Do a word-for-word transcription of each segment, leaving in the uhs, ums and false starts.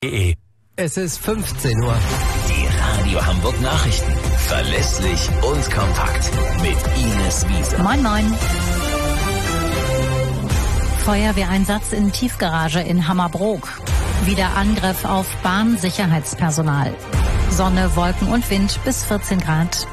Es ist fünfzehn Uhr. Die Radio Hamburg Nachrichten. Verlässlich und kompakt. Mit Ines Wiese. Moin, moin. Feuerwehreinsatz in Tiefgarage in Hammerbrook. Wieder Angriff auf Bahnsicherheitspersonal. Sonne, Wolken und Wind bis vierzehn Grad.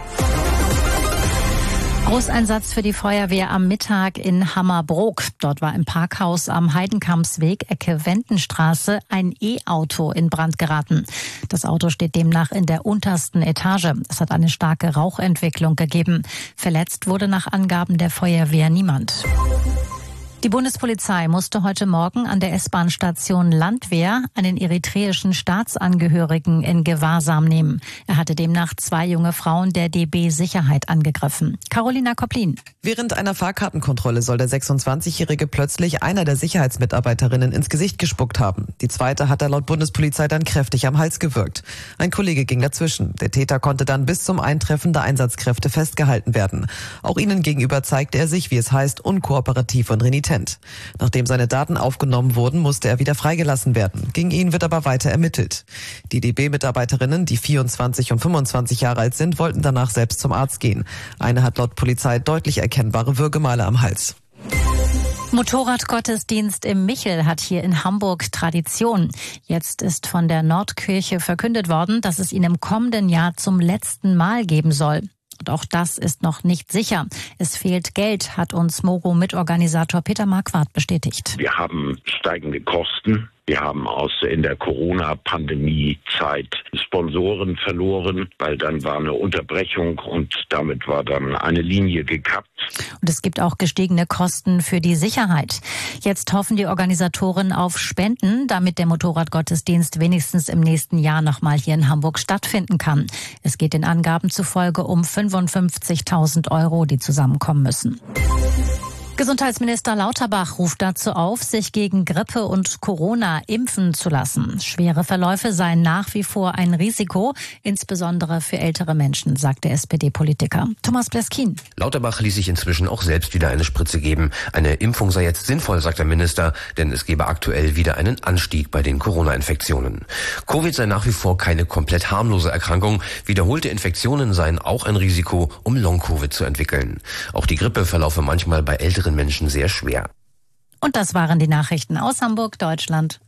Großeinsatz für die Feuerwehr am Mittag in Hammerbrook. Dort war im Parkhaus am Heidenkampsweg, Ecke Wendenstraße, ein E-Auto in Brand geraten. Das Auto steht demnach in der untersten Etage. Es hat eine starke Rauchentwicklung gegeben. Verletzt wurde nach Angaben der Feuerwehr niemand. Die Bundespolizei musste heute Morgen an der S-Bahn-Station Landwehr einen eritreischen Staatsangehörigen in Gewahrsam nehmen. Er hatte demnach zwei junge Frauen der D B Sicherheit angegriffen. Carolina Koplin. Während einer Fahrkartenkontrolle soll der sechsundzwanzigjährige plötzlich einer der Sicherheitsmitarbeiterinnen ins Gesicht gespuckt haben. Die zweite hat er laut Bundespolizei dann kräftig am Hals gewürgt. Ein Kollege ging dazwischen. Der Täter konnte dann bis zum Eintreffen der Einsatzkräfte festgehalten werden. Auch ihnen gegenüber zeigte er sich, wie es heißt, unkooperativ und renitent. Nachdem seine Daten aufgenommen wurden, musste er wieder freigelassen werden. Gegen ihn wird aber weiter ermittelt. Die D B-Mitarbeiterinnen, die vierundzwanzig und fünfundzwanzig Jahre alt sind, wollten danach selbst zum Arzt gehen. Eine hat laut Polizei deutlich erkennbare Würgemale am Hals. Motorradgottesdienst im Michel hat hier in Hamburg Tradition. Jetzt ist von der Nordkirche verkündet worden, dass es ihn im kommenden Jahr zum letzten Mal geben soll. Und auch das ist noch nicht sicher. Es fehlt Geld, hat uns Mogo-Mitorganisator Peter Marquardt bestätigt. Wir haben steigende Kosten. Wir haben aus in der Corona-Pandemie-Zeit Sponsoren verloren, weil dann war eine Unterbrechung und damit war dann eine Linie gekappt. Und es gibt auch gestiegene Kosten für die Sicherheit. Jetzt hoffen die Organisatoren auf Spenden, damit der Motorradgottesdienst wenigstens im nächsten Jahr nochmal hier in Hamburg stattfinden kann. Es geht den Angaben zufolge um fünfundfünfzigtausend Euro, die zusammenkommen müssen. Gesundheitsminister Lauterbach ruft dazu auf, sich gegen Grippe und Corona impfen zu lassen. Schwere Verläufe seien nach wie vor ein Risiko, insbesondere für ältere Menschen, sagt der S P D-Politiker. Thomas Bleskin. Lauterbach ließ sich inzwischen auch selbst wieder eine Spritze geben. Eine Impfung sei jetzt sinnvoll, sagt der Minister, denn es gebe aktuell wieder einen Anstieg bei den Corona-Infektionen. Covid sei nach wie vor keine komplett harmlose Erkrankung. Wiederholte Infektionen seien auch ein Risiko, um Long-Covid zu entwickeln. Auch die Grippe verlaufe manchmal bei älteren Menschen sehr schwer. Und das waren die Nachrichten aus Hamburg, Deutschland.